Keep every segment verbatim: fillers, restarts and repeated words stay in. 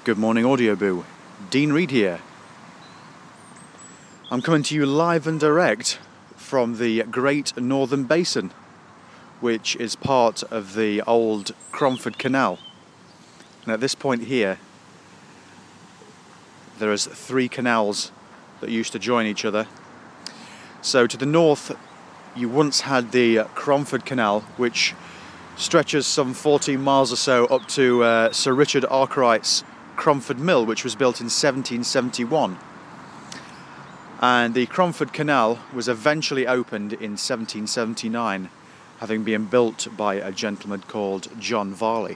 Good morning, Audioboo. Dean Reed here. I'm coming to you live and direct from the Great Northern Basin, which is part of the old Cromford Canal. And at this point here, there is three canals that used to join each other. So to the north, you once had the Cromford Canal, which stretches some fourteen miles or so up to uh, Sir Richard Arkwright's Cromford Mill, which was built in seventeen seventy-one. And the Cromford Canal was eventually opened in seventeen seventy-nine, having been built by a gentleman called John Varley.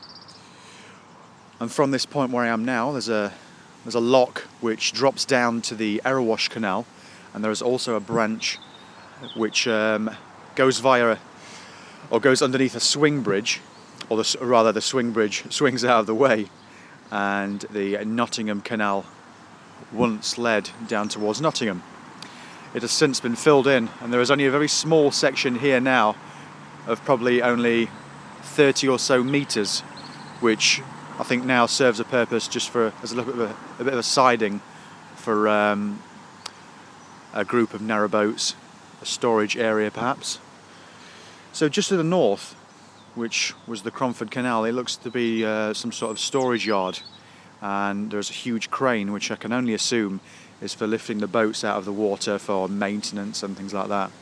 And from this point where I am now, there's a there's a lock which drops down to the Erewash Canal, and there is also a branch which um, goes via or goes underneath a swing bridge, or the, rather the swing bridge swings out of the way, and the Nottingham Canal once led down towards Nottingham. It has since been filled in, and there is only a very small section here now of probably only thirty or so metres, which I think now serves a purpose just for as a little bit of a, a bit of a siding for um, a group of narrowboats, a storage area perhaps. So just to the north, which was the Cromford Canal, it looks to be uh, some sort of storage yard, and there's a huge crane which I can only assume is for lifting the boats out of the water for maintenance and things like that.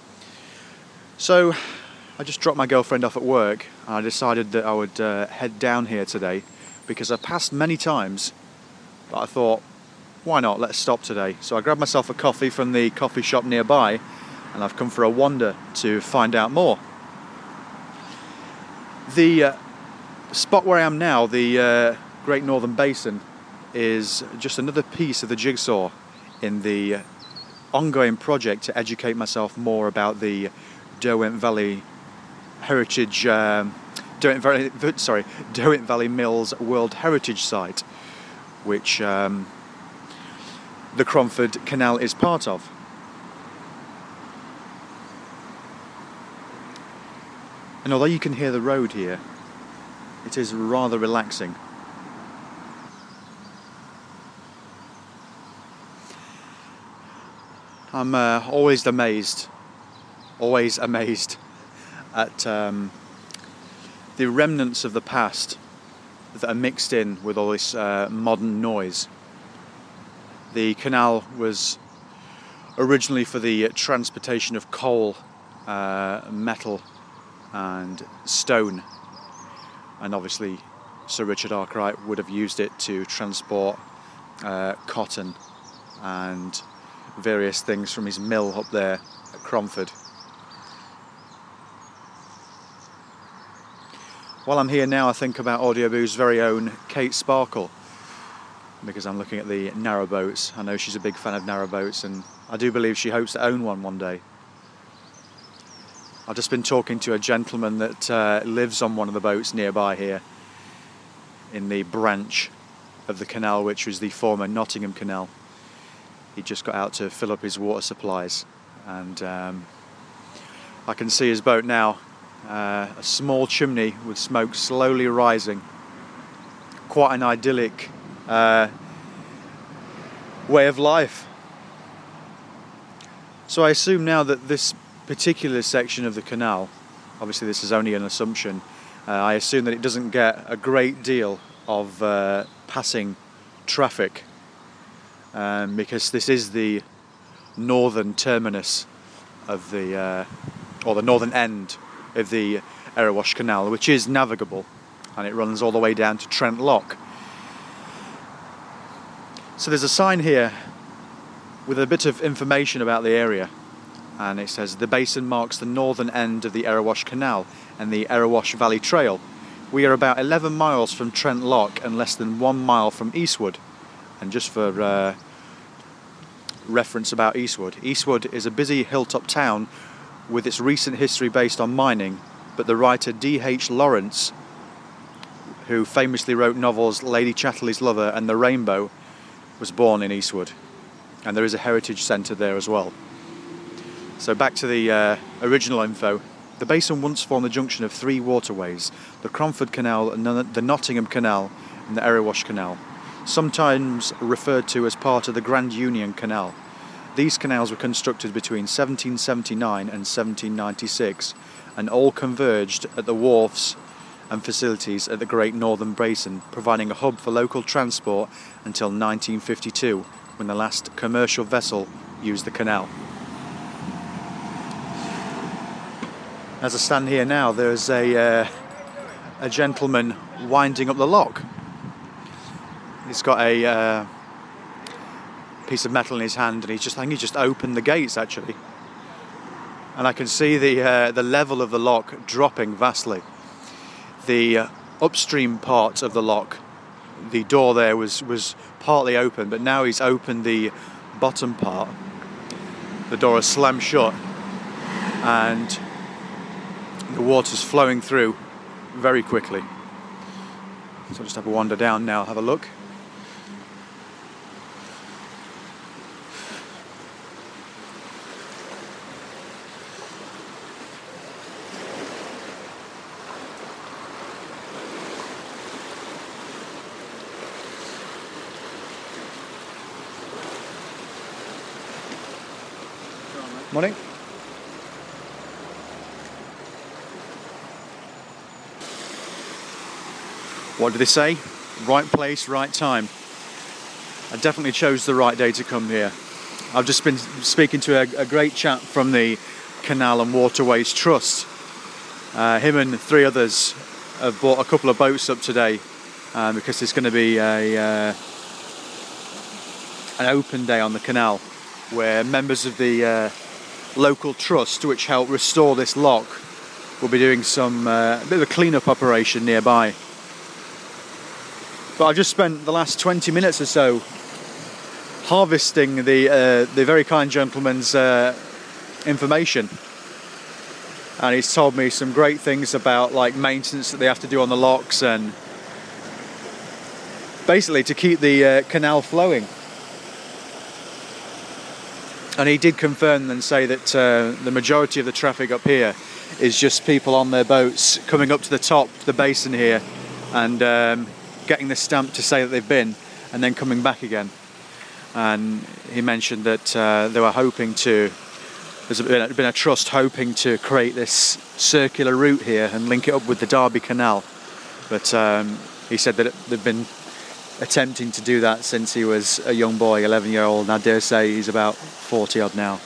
So I just dropped my girlfriend off at work, and I decided that I would uh, head down here today because I've passed many times, but I thought, why not, let's stop today. So I grabbed myself a coffee from the coffee shop nearby, and I've come for a wander to find out more. The uh, spot where I am now, the uh, Great Northern Basin, is just another piece of the jigsaw in the ongoing project to educate myself more about the Derwent Valley Heritage, um, Derwent Valley, sorry, Derwent Valley Mills World Heritage Site, which um, the Cromford Canal is part of. And although you can hear the road here, it is rather relaxing. I'm uh, always amazed, always amazed at um, the remnants of the past that are mixed in with all this uh, modern noise. The canal was originally for the transportation of coal, uh, metal and stone, and obviously Sir Richard Arkwright would have used it to transport uh, cotton and various things from his mill up there at Cromford. While I'm here now, I think about Audioboo's very own Kate Sparkle, because I'm looking at the narrowboats. I know she's a big fan of narrowboats, and I do believe she hopes to own one one day. I've just been talking to a gentleman that uh, lives on one of the boats nearby here in the branch of the canal which was the former Nottingham Canal. He just got out to fill up his water supplies, and um, I can see his boat now, uh, a small chimney with smoke slowly rising. Quite an idyllic uh, way of life. So I assume now that this particular section of the canal, obviously this is only an assumption, uh, I assume that it doesn't get a great deal of uh, passing traffic, um, because this is the northern terminus of the, uh, or the northern end of the Erewash Canal, which is navigable, and it runs all the way down to Trent Lock. So there's a sign here with a bit of information about the area, and it says the basin marks the northern end of the Erewash Canal and the Erewash Valley Trail. We are about eleven miles from Trent Lock and less than one mile from Eastwood. And just for uh, reference about Eastwood, Eastwood is a busy hilltop town with its recent history based on mining, but the writer D H Lawrence, who famously wrote novels Lady Chatterley's Lover and The Rainbow, was born in Eastwood, and there is a heritage centre there as well. So back to the uh, original info. The basin once formed the junction of three waterways, the Cromford Canal, and the Nottingham Canal, in the Erewash Canal, sometimes referred to as part of the Grand Union Canal. These canals were constructed between seventeen seventy-nine and seventeen ninety-six and all converged at the wharfs and facilities at the Great Northern Basin, providing a hub for local transport until nineteen fifty-two, when the last commercial vessel used the canal. As I stand here now, there's a, uh, a gentleman winding up the lock. He's got a uh, piece of metal in his hand, and he's just, I think he's just opened the gates actually. And I can see the, uh, the level of the lock dropping vastly. The uh, upstream part of the lock, the door there was, was partly open, but now he's opened the bottom part. The door is slammed shut and the water's flowing through very quickly. So I'll just have a wander down now, have a look. Morning. What did they say? Right place, right time. I definitely chose the right day to come here. I've just been speaking to a, a great chap from the Canal and Waterways Trust. Uh, him and three others have bought a couple of boats up today uh, because there's going to be a uh, an open day on the canal where members of the uh, local trust, which help restore this lock, will be doing some uh, a bit of a clean-up operation nearby. But I've just spent the last twenty minutes or so harvesting the uh, the very kind gentleman's uh, information, and he's told me some great things about like maintenance that they have to do on the locks and basically to keep the uh, canal flowing. And he did confirm and say that uh, the majority of the traffic up here is just people on their boats coming up to the top of the basin here and um, getting the stamp to say that they've been and then coming back again. And he mentioned that uh, they were hoping to, there's been a, been a trust hoping to create this circular route here and link it up with the Derby Canal. But um, he said that they've been attempting to do that since he was a young boy, eleven year old, and I dare say he's about forty odd now.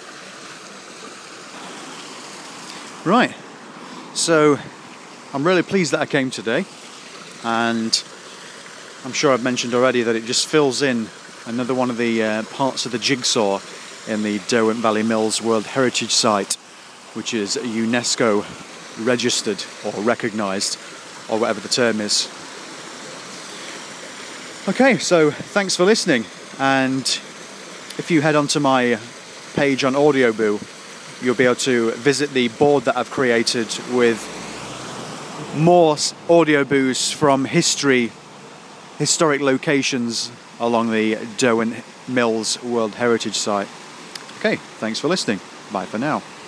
Right, so I'm really pleased that I came today, and I'm sure I've mentioned already that it just fills in another one of the uh, parts of the jigsaw in the Derwent Valley Mills World Heritage Site, which is UNESCO registered or recognised, or whatever the term is. Okay, so thanks for listening, and if you head onto my page on Audioboo, you'll be able to visit the board that I've created with more audioboos from history, historic locations along the Derwent Mills World Heritage Site. Okay, thanks for listening. Bye for now.